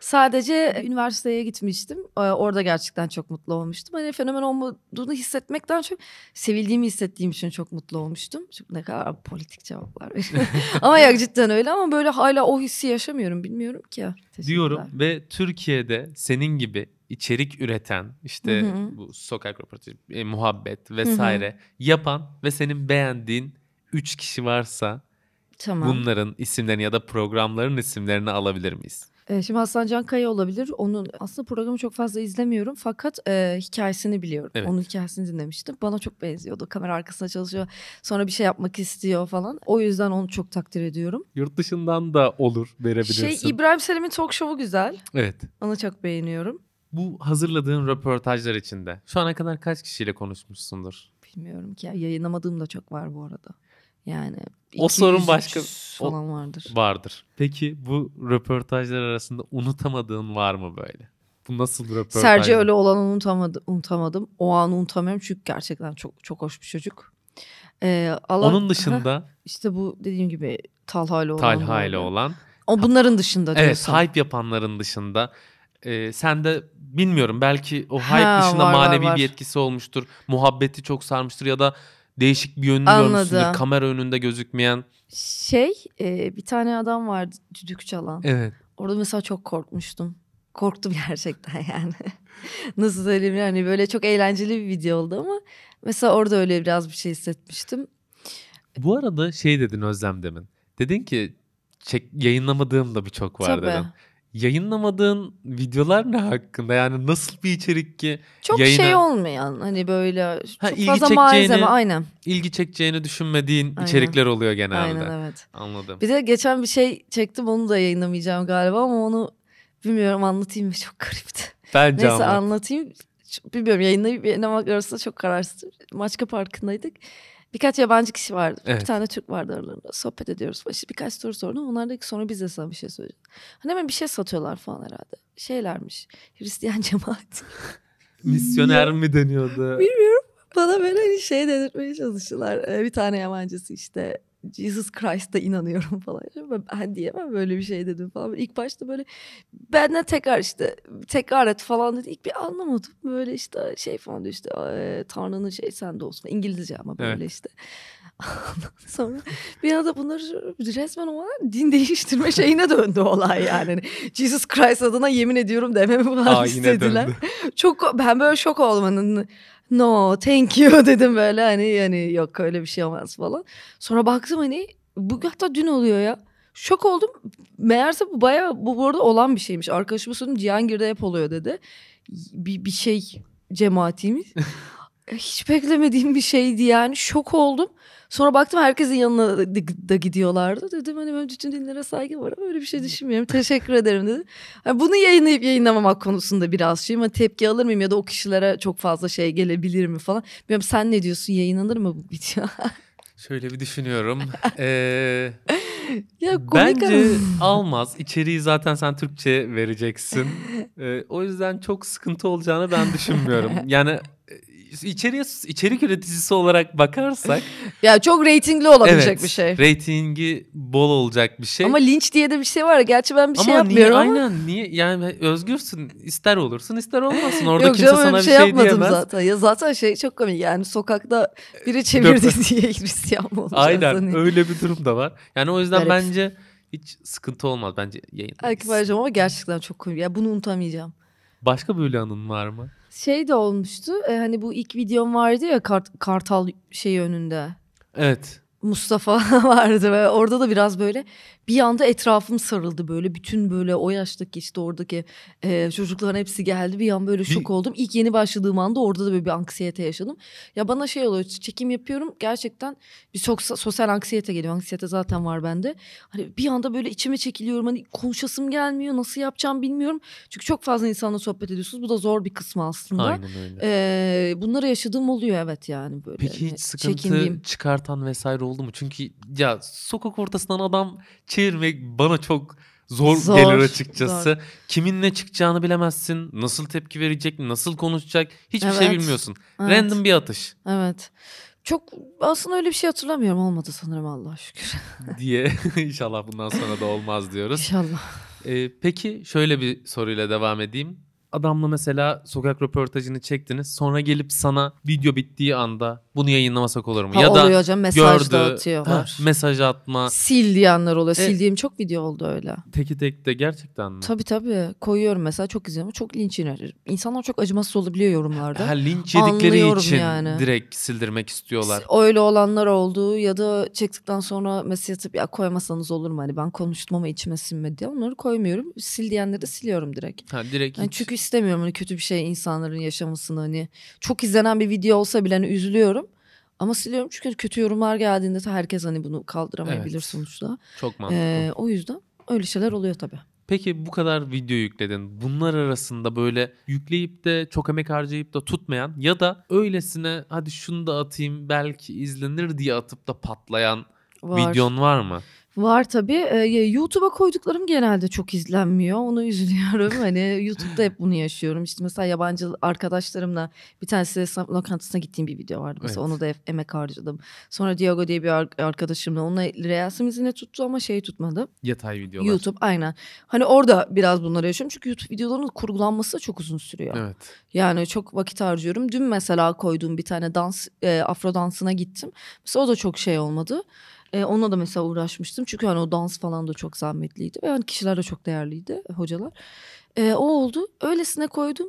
Sadece üniversiteye gitmiştim. Ee, Orada gerçekten çok mutlu olmuştum. Hani fenomen olmadığını hissetmekten çok sevildiğimi hissettiğim için çok mutlu olmuştum. Çünkü ne kadar politik cevaplar veriyorum. Ama ya cidden öyle, ama böyle hala o hissi yaşamıyorum. Bilmiyorum ki. Diyorum Teşekkürler. ve Türkiye'de senin gibi içerik üreten, işte Hı hı. bu sokak röportajı, e, muhabbet Hı hı. vesaire yapan ve senin beğendiğin üç kişi varsa Tamam. bunların isimlerini ya da programların isimlerini alabilir miyiz? Ee, şimdi Hasan Can Kaya olabilir. Onun aslında programı çok fazla izlemiyorum fakat e, hikayesini biliyorum. Evet. Onun hikayesini dinlemiştim. Bana çok benziyordu. Kamera arkasında çalışıyor. Sonra bir şey yapmak istiyor falan. O yüzden onu çok takdir ediyorum. Yurt dışından da olur, verebilirsin. Şey, İbrahim Selim'in talk show'u güzel. Evet. Onu çok beğeniyorum. Bu hazırladığın röportajlar içinde şu ana kadar kaç kişiyle konuşmuşsundur? Bilmiyorum ki ya. Yayınlamadığım da çok var bu arada. Yani O sorun başka- iki yüz falan vardır. Vardır. Peki bu röportajlar arasında unutamadığın var mı böyle? Bu nasıl bir röportaj? Serci öyle olan unutamadım, unutamadım. O an unutamıyorum çünkü gerçekten çok çok hoş bir çocuk. Ee, Allah, Onun dışında işte bu dediğim gibi Talha ile olan. Talha böyle. ile olan. O bunların dışında Evet, diyorsun. hype yapanların dışında. Ee, sen de bilmiyorum, belki o hype Ha, dışında var, var, manevi var. bir etkisi olmuştur. Muhabbeti çok sarmıştır ya da değişik bir yönünü Anladım. görmüşsündür. Kamera önünde gözükmeyen. Şey e, bir tane adam vardı düdük çalan. Evet. Orada mesela çok korkmuştum. Korktum gerçekten yani. Nasıl söyleyeyim, yani böyle çok eğlenceli bir video oldu ama mesela orada öyle biraz bir şey hissetmiştim. Bu arada şey dedin Özlem demin. Dedin ki çek, yayınlamadığım da birçok var Tabii. dedin. Yayınlamadığın videolar ne hakkında? Yani nasıl bir içerik ki Çok yayına şey olmayan, hani böyle Ha, çok ilgi fazla çekeceğini- malzeme, aynen. ilgi çekeceğini düşünmediğin Aynen. içerikler oluyor genelde. Aynen, evet. Anladım. Bir de geçen bir şey çektim, onu da yayınlamayacağım galiba ama onu bilmiyorum, anlatayım mı, çok garipti. Bence Neyse anlat. anlatayım. Ç- Bilmiyorum, yayınlayıp yayınlamak arasında çok kararsızım. Maçka Parkı'ndaydık. Birkaç yabancı kişi vardı. Evet. Bir tane Türk vardı aralarında. Sohbet ediyoruz. İşte birkaç soru sordum. Onlar dedi ki sonra biz de sana bir şey söyleyeceğiz. Hani hemen bir şey satıyorlar falan herhalde. Şeylermiş. Hristiyan cemaat. Misyoner mi deniyordu? Bilmiyorum. Bana böyle hani şey dedirtmeye çalıştılar. Ee, bir tane yabancısı işte Jesus Christ'a inanıyorum falan. Ben diyemem böyle bir şey dedim falan. İlk başta böyle benden tekrar işte tekrar et falan dedi. İlk bir anlamadım. Böyle işte şey falan diyor işte e, Tanrı'nın şey sende olsun. İngilizce ama böyle Evet. işte. Sonra bir anda bunları resmen o an din değiştirme şeyine döndü olay yani. Hani Jesus Christ adına yemin ediyorum dememi falan Aa, yine istediler. döndü. Çok, ben böyle şok oldum. Hani, no thank you dedim böyle, hani yani yok öyle bir şey olmaz falan. Sonra baktım hani bu hatta dün oluyor ya. Şok oldum. Meğerse bu bayağı bu, bu arada olan bir şeymiş. Arkadaşıma söyledim, Cihangir'de hep oluyor dedi. Bir, bir şey cemaatiymiş. Hiç beklemediğim bir şeydi yani, şok oldum. Sonra baktım herkesin yanına da- da gidiyorlardı. Dedim hani ben bütün dinlere saygı var ama öyle bir şey düşünmüyorum. Teşekkür ederim dedim. Yani bunu yayınlayıp yayınlamamak konusunda biraz şeyim. Hani tepki alır mıyım ya da o kişilere çok fazla şey gelebilir mi falan. Bilmiyorum, sen ne diyorsun, yayınlanır mı bu video? Şöyle bir düşünüyorum. Ee, Ya komik bence ama. almaz. İçeriği zaten sen Türkçe vereceksin. Ee, o yüzden çok sıkıntı olacağını ben düşünmüyorum. Yani e, içeriye içerik üreticisi olarak bakarsak Ya çok reytingli olabilecek evet, bir şey. reytingi bol olacak bir şey. Ama linç diye de bir şey var ya. Gerçi ben bir Ama şey niye, yapmıyorum ama. aynen niye, yani özgürsün, ister olursun ister olmasın, orada Yok kimse canım, öyle sana bir bir şey şey, yapmadım diyemez. zaten. Ya zaten şey çok komik yani, sokakta biri çevirdi diye Hristiyan mı olacağız? Aynen Hani. öyle bir durum da var. Yani o yüzden Garip. bence hiç sıkıntı olmaz, bence yayınlayız. Belki vereceğim ama gerçekten çok komik. Ya bunu unutamayacağım. Başka böyle anın var mı? Şey de olmuştu. e, hani bu ilk videom vardı ya, Kart- Kartal şeyi önünde. Evet. Mustafa vardı ve orada da biraz böyle bir anda etrafım sarıldı, böyle bütün böyle o yaştaki işte oradaki e, çocukların hepsi geldi, bir an böyle şok Bir- oldum. İlk yeni başladığım anda orada da böyle bir anksiyete yaşadım. Ya bana şey oluyor, çekim yapıyorum gerçekten bir çok sosyal anksiyete geliyor. Anksiyete zaten var bende. Hani bir anda böyle içime çekiliyorum, hani konuşasım gelmiyor, nasıl yapacağım bilmiyorum. Çünkü çok fazla insanla sohbet ediyorsunuz, bu da zor bir kısmı aslında. Aynen öyle. E, bunları yaşadığım oluyor evet, yani böyle. Peki hani hiç sıkıntı çekindiğim. çıkartan vesaire oldu mu? Çünkü ya sokak ortasından adam çevirmek bana çok zor, Zor, gelir açıkçası. zor. Kimin ne çıkacağını bilemezsin. Nasıl tepki verecek, nasıl konuşacak, hiçbir şey Evet, bilmiyorsun. evet. Random bir atış. Evet. Çok aslında öyle bir şey hatırlamıyorum. Olmadı sanırım Allah'a şükür. diye inşallah bundan sonra da olmaz diyoruz. İnşallah. Ee, peki şöyle bir soruyla devam edeyim. Adamla mesela sokak röportajını çektiniz. Sonra gelip sana video bittiği anda bunu yayınlamasak olur mu? Ha, ya da oluyor hocam, mesaj da gördü, atıyorlar. heh, mesaj atma. Sil diyenler oluyor. E- Sildiğim çok video oldu öyle. Teki tek de gerçekten mi? Tabii tabii. Koyuyorum mesela, çok izliyorum. Çok linç iner. İnsanlar çok acımasız olabiliyor yorumlarda. Ha, linç yedikleri Anlıyorum için yani. direkt sildirmek istiyorlar. Öyle olanlar oldu ya da çektikten sonra mesaj atıp ya koymasanız olur mu? Hani ben konuştum ama içime sinmedi diye. Onları koymuyorum. Sil diyenleri de siliyorum direkt. Ha, direkt Yani hiç. çünkü istemiyorum hani kötü bir şey insanların yaşamasını, hani çok izlenen bir video olsa bile hani üzülüyorum. Ama siliyorum çünkü kötü yorumlar geldiğinde de herkes hani bunu kaldıramayabilir Evet. sonuçta. Çok mantıklı. Ee, o yüzden öyle şeyler oluyor tabii. Peki bu kadar video yükledin. Bunlar arasında böyle yükleyip de çok emek harcayıp da tutmayan ya da öylesine hadi şunu da atayım belki izlenir diye atıp da patlayan Var. videon var mı? Var tabii. Ee, YouTube'a koyduklarım genelde çok izlenmiyor. Ona üzülüyorum. Hani YouTube'da hep bunu yaşıyorum. İşte mesela yabancı arkadaşlarımla bir tanesi esnaf lokantasına gittiğim bir video vardı. Mesela Evet. onu da hep emek harcadım. Sonra Diego diye bir ar- arkadaşımla onunla Reels'imiz yine tuttu ama şey tutmadı. Yatay videolar. YouTube aynen. Hani orada biraz bunları yaşıyorum. Çünkü YouTube videolarının kurgulanması da çok uzun sürüyor. Evet. Yani çok vakit harcıyorum. Dün mesela koyduğum bir tane dans, e, afro dansına gittim. Mesela o da çok şey olmadı. E, onunla da mesela uğraşmıştım. Çünkü hani o dans falan da çok zahmetliydi. Ve hani kişiler de çok değerliydi, hocalar. E, o oldu. Öylesine koydum.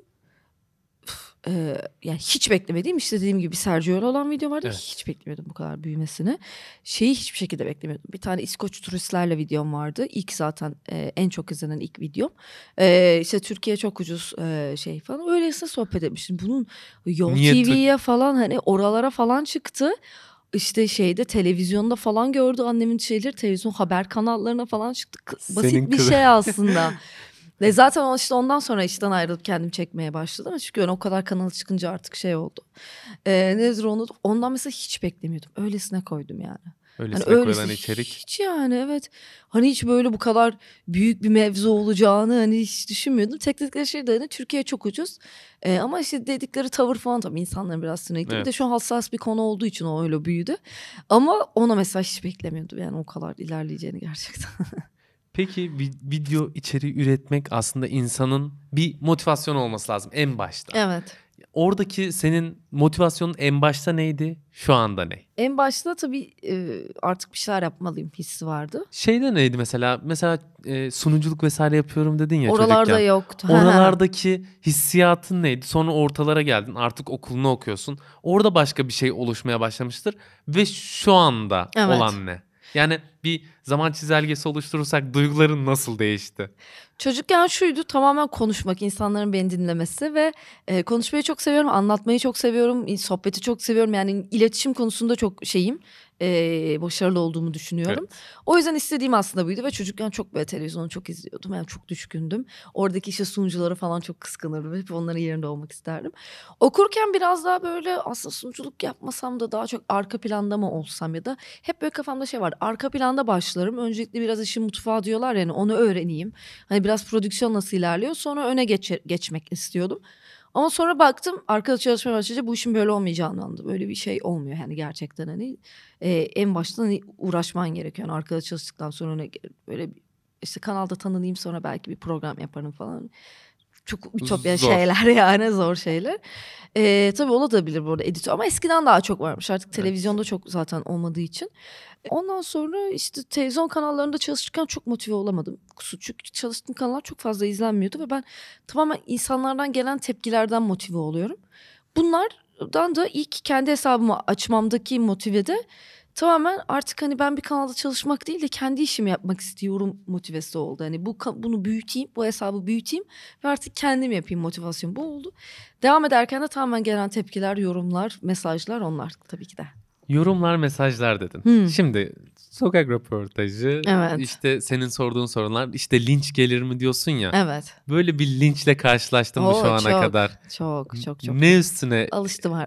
Üf, e, yani hiç beklemediğim, işte dediğim gibi Sergio'yla olan video vardı. Evet. Hiç beklemiyordum bu kadar büyümesini. Şeyi hiçbir şekilde beklemiyordum. Bir tane İskoç turistlerle videom vardı. İlk zaten e, en çok izlenen ilk videom. E, işte Türkiye çok ucuz e, şey falan. Öylesine sohbet etmiştim. Bunun Yol Niye tü- T V'ye falan hani oralara falan çıktı. İşte şeyde televizyonda falan gördü annemin şeyleri, televizyon haber kanallarına falan çıktı. K- Basit Senin bir kız- şey aslında. Ve zaten o işte ondan sonra işten ayrılıp kendim çekmeye başladım. Çünkü yani o kadar kanalı çıkınca artık şey oldu. Ee, nedir onu? Ondan mesela hiç beklemiyordum. Öylesine koydum yani. Öylesine Hani koyulan öylesi içerik. hiç yani evet. Hani hiç böyle bu kadar büyük bir mevzu olacağını hani hiç düşünmüyordum. Tek dedikleri şey de hani Türkiye çok ucuz. Ee, ama işte dedikleri tavır falan tabii insanların biraz sinirli. Bir Evet. de şu an hassas bir konu olduğu için o öyle büyüdü. Ama ona mesela hiç beklemiyordum yani o kadar ilerleyeceğini gerçekten. Peki vi- video içeriği üretmek aslında insanın bir motivasyon olması lazım en başta. Evet. Oradaki senin motivasyonun en başta neydi? Şu anda ne? En başta tabii e, artık bir şeyler yapmalıyım hissi vardı. Şeyde neydi mesela? Mesela e, sunuculuk vesaire yapıyorum dedin ya Oralarda çocukken. yoktu. Oralardaki hissiyatın neydi? Sonra ortalara geldin. Artık okulunu okuyorsun. Orada başka bir şey oluşmaya başlamıştır. Ve şu anda Evet. olan ne? Yani bir zaman çizelgesi oluşturursak duyguların nasıl değişti? Çocukken şuydu, tamamen konuşmak, insanların beni dinlemesi ve e, konuşmayı çok seviyorum, anlatmayı çok seviyorum, sohbeti çok seviyorum. Yani iletişim konusunda çok şeyim, e, başarılı olduğumu düşünüyorum. Evet. O yüzden istediğim aslında buydu ve çocukken çok böyle televizyonu çok izliyordum. Yani çok düşkündüm. Oradaki işte sunucuları falan çok kıskanırdım. Hep onların yerinde olmak isterdim. Okurken biraz daha böyle aslında sunuculuk yapmasam da daha çok arka planda mı olsam ya da hep böyle kafamda şey var. Arka planda başlarım. Öncelikle biraz işin mutfağı diyorlar yani onu öğreneyim. Hani biraz prodüksiyon nasıl ilerliyor sonra öne geçe- geçmek istiyordum. Ama sonra baktım arkada çalışmaya başlayınca bu işin böyle olmayacağını anladım. Böyle bir şey olmuyor yani gerçekten hani e, en baştan hani uğraşman gerekiyor. Yani arkada çalıştıktan sonra öne ge- böyle bir- işte kanalda tanınayım sonra belki bir program yaparım falan. Çok ütopya Zor. şeyler yani zor şeyler. Ee, tabii olabilir bu arada editör ama eskiden daha çok varmış. Artık Evet. televizyonda çok zaten olmadığı için. Ondan sonra işte televizyon kanallarında çalışırken çok motive olamadım. Çünkü çalıştığım kanallar çok fazla izlenmiyordu ve ben tamamen insanlardan gelen tepkilerden motive oluyorum. Bunlardan da ilk kendi hesabımı açmamdaki motive de tamamen artık hani ben bir kanalda çalışmak değil de kendi işimi yapmak istiyorum motivesi oldu. Hani bu ka- bunu büyüteyim, bu hesabı büyüteyim ve artık kendim yapayım motivasyon bu oldu. Devam ederken de tamamen gelen tepkiler, yorumlar, mesajlar onlar tabii ki de. Yorumlar, mesajlar dedin. Hmm. Şimdi sokak röportajı, Evet. işte senin sorduğun sorular, işte linç gelir mi diyorsun ya. Evet. Böyle bir linçle karşılaştın mı Oo, şu ana çok, kadar? Çok çok çok. Ne üstüne Alıştım artık.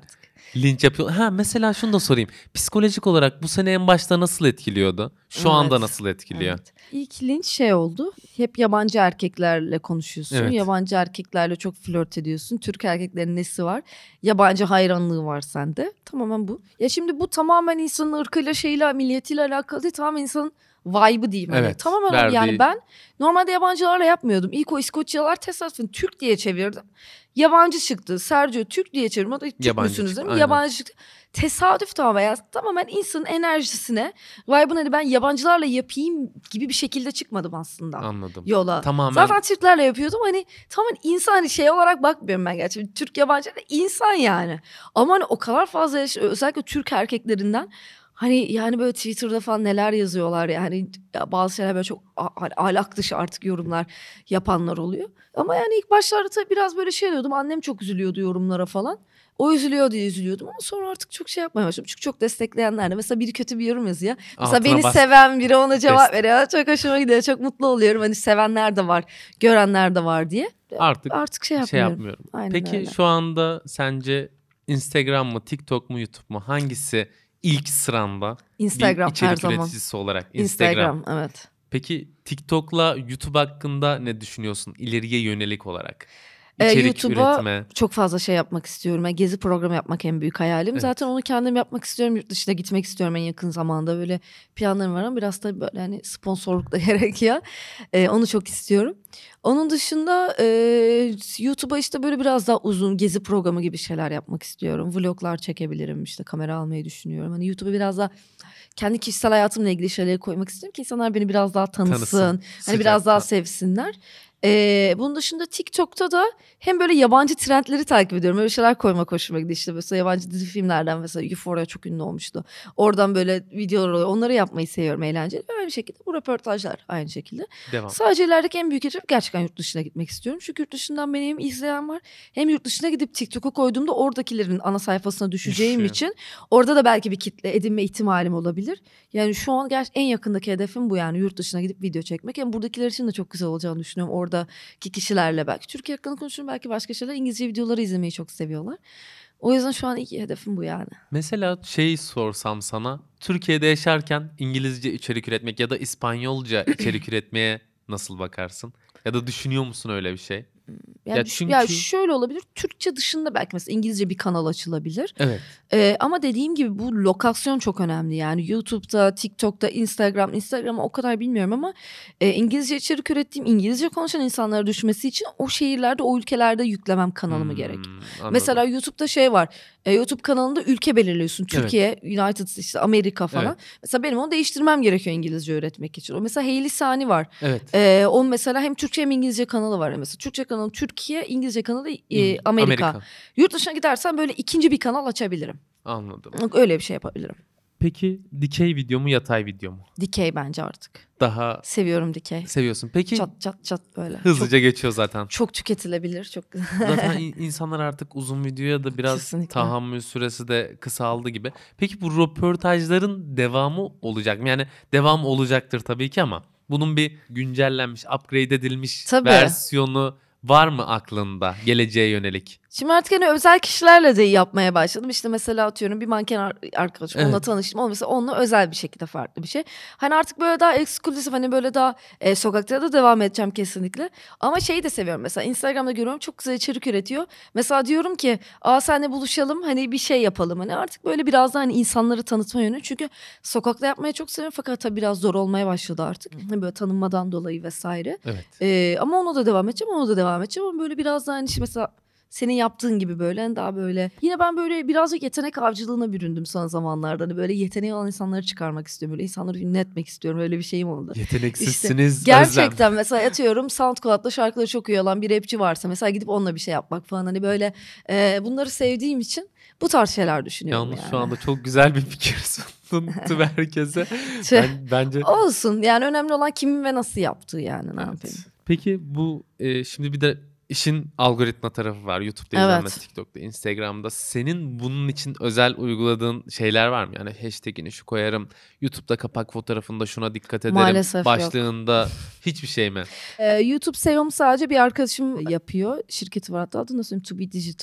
Linç yapıyor. Ha mesela şunu da sorayım. Psikolojik olarak bu seni en başta nasıl etkiliyordu? Şu anda Evet. nasıl etkiliyor? Evet. İlk linç şey oldu. Hep yabancı erkeklerle konuşuyorsun. Evet. Yabancı erkeklerle çok flört ediyorsun. Türk erkeklerin nesi var? Yabancı hayranlığı var sende. Tamamen bu. Ya şimdi bu tamamen insanın ırkıyla, şeyle, milliyetiyle alakalı değil. Tamamen insanın vibe'ı diyeyim. Hani. Evet, Tamamen o. verdiği- Yani ben normalde yabancılarla yapmıyordum. İlk o İskoçyalar tesadüfen Türk diye çevirdim. Yabancı çıktı. Sergio Türk diye çevirdim. O da Türk Yabancı müsünüz çıktı, değil mi? aynen. Yabancı çıktı. Tesadüf tamamen. Yani tamamen insanın enerjisine, vibe'ın hani ben yabancılarla yapayım gibi bir şekilde çıkmadım aslında. Anladım. Yola. Tamamen Zaten Türklerle yapıyordum. Hani tamamen insan hani şey olarak bakmıyorum ben gerçi. Türk yabancı da insan yani. Ama hani o kadar fazla yaş- özellikle Türk erkeklerinden hani yani böyle Twitter'da falan neler yazıyorlar yani ya bazı şeyler böyle çok a- a- ahlak dışı artık yorumlar yapanlar oluyor. Ama yani ilk başlarda tabii biraz böyle şey diyordum. Annem çok üzülüyordu yorumlara falan. O üzülüyor diye üzülüyordum ama sonra artık çok şey yapmaya başladım. Çünkü çok destekleyenler de mesela biri kötü bir yorum yazıyor. Mesela altına beni bas- seven biri ona cevap Destek. veriyor. Çok hoşuma gidiyor. Çok mutlu oluyorum. Hani sevenler de var, görenler de var diye. Artık Artık şey şey yapmıyorum. yapmıyorum. Aynen Peki öyle. şu anda sence Instagram mı, TikTok mu, YouTube mu? Hangisi ilk sıranda Instagram bir içerik her zaman. üreticisi olarak? Instagram. Instagram evet. Peki TikTok'la YouTube hakkında ne düşünüyorsun ileriye yönelik olarak? Ee, İçerik YouTube'a üretme. çok fazla şey yapmak istiyorum. Yani gezi programı yapmak en büyük hayalim. Evet. Zaten onu kendim yapmak istiyorum. Yurt dışına gitmek istiyorum en yakın zamanda. Böyle planlarım var ama biraz da böyle hani sponsorluk da gerekiyor. Ee, onu çok istiyorum. Onun dışında e, YouTube'a işte böyle biraz daha uzun gezi programı gibi şeyler yapmak istiyorum. Vloglar çekebilirim işte kamera almayı düşünüyorum. Hani YouTube'a biraz daha kendi kişisel hayatımla ilgili şeyleri koymak istiyorum ki insanlar beni biraz daha tanısın. Tanısın. Hani biraz Sıcak daha ta- sevsinler. Ee, bunun dışında TikTok'ta da hem böyle yabancı trendleri takip ediyorum. Öyle şeyler koymak hoşuma gidiyor. İşte mesela yabancı dizi filmlerden mesela Euphoria çok ünlü olmuştu. Oradan böyle videolar oluyor. Onları yapmayı seviyorum eğlenceli. Ve aynı şekilde bu röportajlar aynı şekilde. Devam. Sadece ilerideki en büyük hedef gerçekten yurt dışına gitmek istiyorum. Çünkü yurt dışından beni hem izleyen var. Hem yurt dışına gidip TikTok'a koyduğumda oradakilerin ana sayfasına düşeceğim Düşüyor. için orada da belki bir kitle edinme ihtimalim olabilir. Yani şu an gerçekten en yakındaki hedefim bu yani yurt dışına gidip video çekmek. Hem buradakiler için de çok güzel olacağını düşünüyorum. Oradaki kişilerle belki Türkiye hakkında konuşurum belki başka şeyler İngilizce videoları izlemeyi çok seviyorlar. O yüzden şu an ilk hedefim bu yani. Mesela şey sorsam sana Türkiye'de yaşarken İngilizce içerik üretmek ya da İspanyolca içerik üretmeye nasıl bakarsın? Ya da düşünüyor musun öyle bir şey? Yani, Ya düş- çünkü- yani şöyle olabilir. Türkçe dışında belki mesela İngilizce bir kanal açılabilir. Evet. Ee, ama dediğim gibi bu lokasyon çok önemli. Yani YouTube'da, TikTok'ta, Instagram, Instagram'ı o kadar bilmiyorum ama e, İngilizce içerik ürettiğim, İngilizce konuşan insanlara düşmesi için o şehirlerde, o ülkelerde yüklemem kanalımı Hmm, gerek. anladım. Mesela YouTube'da şey var. E, YouTube kanalında ülke belirliyorsun. Türkiye, United işte Amerika falan. Evet. Mesela benim onu değiştirmem gerekiyor İngilizce öğretmek için. O mesela Hailey Sani var. Evet. Ee, onun mesela hem Türkçe hem İngilizce kanalı var. Mesela Türkçe kanalı Türkiye, İngilizce kanalı e, İng- Amerika. Yurt dışına gidersen böyle ikinci bir kanal açabilirim. Anladım. Öyle bir şey yapabilirim. Peki dikey video mu yatay video mu? Dikey bence artık. Daha Seviyorum dikey. seviyorsun. Peki Çat çat çat böyle. hızlıca geçiyor zaten. Çok, çok tüketilebilir. Çok Zaten in- insanlar artık uzun videoya da biraz Kesinlikle. tahammül süresi de kısaldı gibi. Peki bu röportajların devamı olacak mı? Yani devam olacaktır tabii ki ama bunun bir güncellenmiş, upgrade edilmiş Tabii. versiyonu var mı aklında geleceğe yönelik? Şimdi artık hani özel kişilerle de yapmaya başladım. İşte mesela atıyorum bir manken ar- arkadaşım onunla Evet. tanıştım. O mesela onunla özel bir şekilde farklı bir şey. Hani artık böyle daha eksklusif hani böyle daha e, sokakta da devam edeceğim kesinlikle. Ama şeyi de seviyorum mesela Instagram'da görüyorum çok güzel içerik üretiyor. Mesela diyorum ki aa senle buluşalım hani bir şey yapalım. Hani artık böyle biraz daha hani insanları tanıtma yönü. Çünkü sokakta yapmayı çok seviyorum fakat tabii biraz zor olmaya başladı artık. Hani böyle tanınmadan dolayı vesaire. Evet. E, ama ona da devam edeceğim ona da devam edeceğim. Ama böyle biraz daha hani işte mesela senin yaptığın gibi böyle hani daha böyle yine ben böyle birazcık yetenek avcılığına büründüm son zamanlarda. Hani böyle yeteneği olan insanları çıkarmak istiyorum. Böyle insanları ünlü etmek istiyorum. Öyle bir şeyim oldu. Yeteneksizsiniz İşte gerçekten Özlem. mesela atıyorum SoundCloud'da şarkıları çok iyi olan bir rapçi varsa mesela gidip onunla bir şey yapmak falan hani böyle e, bunları sevdiğim için bu tarz şeyler düşünüyorum Yalnız yani. şu anda çok güzel bir fikir sundun tüm herkese. Şey, Ben, bence olsun yani önemli olan kimin ve nasıl yaptığı yani ne Evet. yapayım. Peki bu e, şimdi bir de işin algoritma tarafı var. YouTube'da Evet. izlenmesi, TikTok'ta, Instagram'da. Senin bunun için özel uyguladığın şeyler var mı? Yani hashtag'ini şu koyarım. YouTube'da kapak fotoğrafında şuna dikkat ederim. Maalesef yok. Başlığında hiçbir şey mi? Ee, YouTube S E O'mu sadece bir arkadaşım yapıyor. Şirketi var hatta adını söyleyeyim To Be Digital.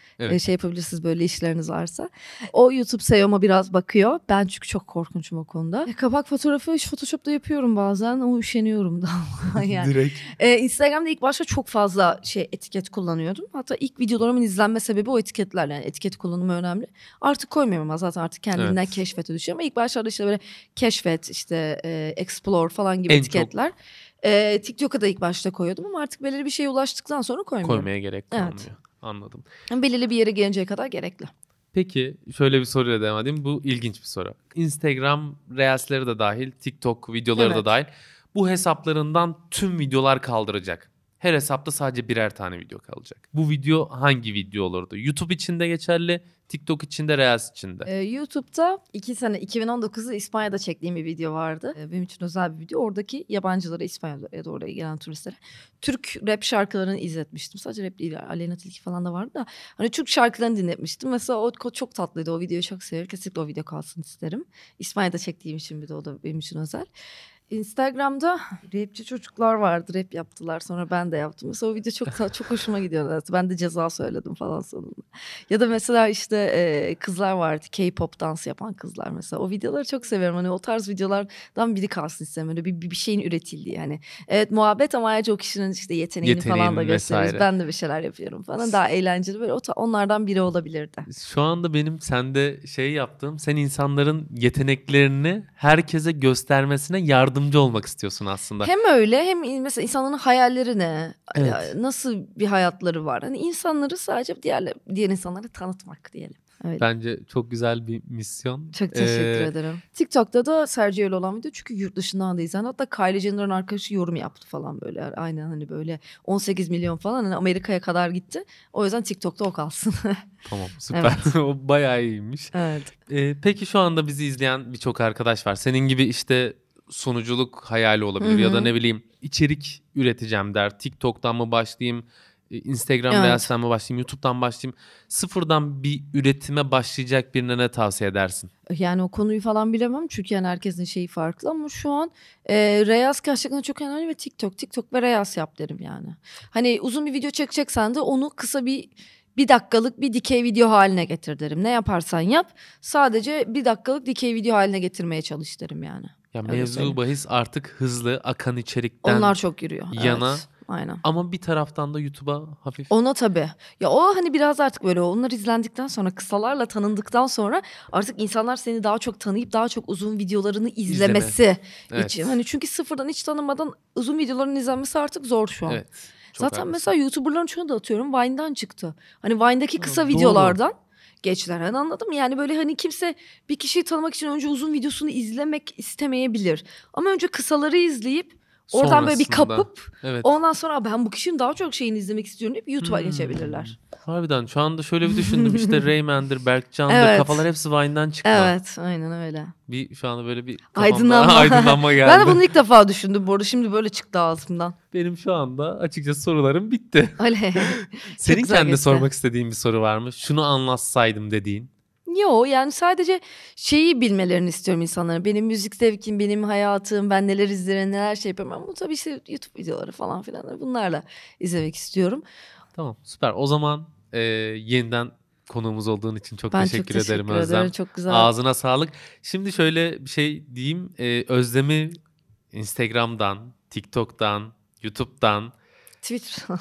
Evet. E, şey yapabilirsiniz böyle işleriniz varsa. O YouTube S E O'ma biraz bakıyor. Ben çünkü çok korkunçum o konuda. E, kapak fotoğrafı Photoshop'ta yapıyorum bazen ama üşeniyorum da. yani. Direkt. E, Instagram'da ilk başta çok fazla şey etiket kullanıyordum. Hatta ilk videolarımın izlenme sebebi o etiketler. Yani etiket kullanımı önemli. Artık koymuyorum ama zaten artık kendiliğinden Evet. keşfete düşüyor. Ama ilk başlarda işte böyle keşfet, işte e, explore falan gibi En etiketler. E, TikTok'a da ilk başta koyuyordum ama artık belirli bir şeye ulaştıktan sonra koymuyorum. Koymaya gerek Evet. kalmıyor. Anladım. Yani belirli bir yere gelinceye kadar gerekli. Peki şöyle bir soruyla devam edeyim. Bu ilginç bir soru. Instagram Reels'leri de dahil, TikTok videoları Evet. da dahil. Bu hesaplarından tüm videolar kaldıracak. Her hesapta sadece birer tane video kalacak. Bu video hangi video olurdu? YouTube için de geçerli, TikTok için de, Reels için de. Ee, YouTube'da iki sene iki bin on dokuzda İspanya'da çektiğim bir video vardı. Ee, benim için özel bir video. Oradaki yabancılara, İspanya'ya da oraya gelen turistlere Türk rap şarkılarını izletmiştim. Sadece rap değil, Aleyna Tilki falan da vardı da. Hani Türk şarkılarını dinletmiştim. Mesela o çok tatlıydı. O videoyu çok severim. Kesinlikle o video kalsın isterim. İspanya'da çektiğim için bir de o da benim için özel. Instagram'da rapçi çocuklar vardı, rap yaptılar, sonra ben de yaptım. Mesela o video çok çok hoşuma gidiyor. Ben de ceza söyledim falan sonunda. Ya da mesela işte e, kızlar vardı, K-pop dans yapan kızlar mesela. O videoları çok seviyorum. Hani o tarz videolardan biri kalsın istemem. Öyle bir, bir şeyin üretildiği yani. Evet, muhabbet ama ayrıca o kişinin işte yeteneğini, Yeteneğini falan da gösteriyoruz. vesaire. Ben de bir şeyler yapıyorum falan. Daha eğlenceli, böyle o ta- onlardan biri olabilirdi. Şu anda benim sende şey yaptığım, sen insanların yeteneklerini herkese göstermesine yardımcı olmak istiyorsun aslında. Hem öyle hem mesela insanların hayalleri ne? Evet. Nasıl bir hayatları var? Hani insanları sadece diğer diğer insanlara tanıtmak diyelim. Öyle. Bence çok güzel bir misyon. Çok teşekkür Ee, ederim. TikTok'ta da Sergio ile olan video çünkü yurt dışından da izlendi. Hatta Kylie Jenner'ın arkadaşı yorum yaptı falan böyle. Aynen hani böyle on sekiz milyon falan, hani Amerika'ya kadar gitti. O yüzden TikTok'ta o kalsın. Tamam, süper. O bayağı iyiymiş. Evet. Ee, peki şu anda bizi izleyen birçok arkadaş var. Senin gibi işte sunuculuk hayali olabilir Hı hı. ya da ne bileyim içerik üreteceğim der. TikTok'tan mı başlayayım, e, Instagram Evet. Reels'ten mi başlayayım, YouTube'dan başlayayım. Sıfırdan bir üretime başlayacak birine ne tavsiye edersin? Yani o konuyu falan bilemem çünkü yani herkesin şeyi farklı ama şu an e, Reels gerçekten çok önemli ve TikTok, TikTok ve Reels yap derim yani. Hani uzun bir video çekeceksen de onu kısa bir bir dakikalık bir dikey video haline getir derim. Ne yaparsan yap, sadece bir dakikalık dikey video haline getirmeye çalış derim yani. Ya Öyle mevzu söyleyeyim. bahis artık hızlı akan içerikten Onlar çok yürüyor. yana. Evet, aynen. Ama bir taraftan da YouTube'a hafif Ona tabii. Ya o hani biraz artık böyle onlar izlendikten sonra, kısalarla tanındıktan sonra artık insanlar seni daha çok tanıyıp daha çok uzun videolarını izlemesi Evet. için. Hani çünkü sıfırdan hiç tanımadan uzun videoların izlenmesi artık zor şu an. Evet. çok Zaten haklısın. mesela YouTuber'ların çoğunu da atıyorum Vine'dan çıktı. Hani Vine'daki kısa doğru. videolardan geçtiler. Hani anladın mı? Yani böyle hani kimse bir kişiyi tanımak için önce uzun videosunu izlemek istemeyebilir. Ama önce kısaları izleyip oradan böyle bir Sonrasında, kapıp evet. ondan sonra ben bu kişinin daha çok şeyini izlemek istiyorum deyip YouTube'a Hmm. geçebilebilirler. Harbiden şu anda şöyle bir düşündüm, işte Rayman'dır, Berkcan'dır, Evet. kafalar hepsi Vine'dan çıktı. Evet, aynen öyle. Bir şu anda böyle bir kafamda Aydınlanma. aydınlanma geldi. Ben de bunu ilk defa düşündüm bu arada. Şimdi böyle çıktı ağzımdan. Benim şu anda açıkçası sorularım bitti. Öyle. Senin güzel kendi geçti. sormak istediğin bir soru var mı? Şunu anlatsaydım dediğin. Yo, yani sadece şeyi bilmelerini istiyorum insanların. Benim müzik zevkim, benim hayatım, ben neler izlerim, neler şey yapıyorum. Ama bu tabii işte YouTube videoları falan filan, bunlarla izlemek istiyorum. Tamam, süper. O zaman e, yeniden konuğumuz olduğun için çok Ben teşekkür, çok teşekkür ederim ederim. Özlem. Çok güzel. Ağzına sağlık. Şimdi şöyle bir şey diyeyim. E, Özlem'i Instagram'dan, TikTok'tan, YouTube'dan, Twitter.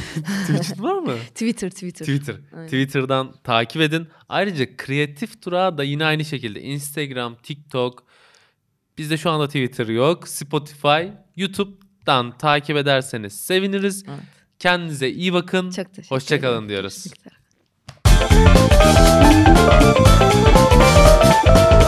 Twitch var mı? Twitter, Twitter. Twitter. Aynen. Twitter'dan takip edin. Ayrıca Kreatif Durağı da yine aynı şekilde Instagram, TikTok, bizde şu anda Twitter yok, Spotify, YouTube'dan takip ederseniz seviniriz. Evet. Kendinize iyi bakın. Çok teşekkür Hoşça kalın ederim. diyoruz. Teşekkürler.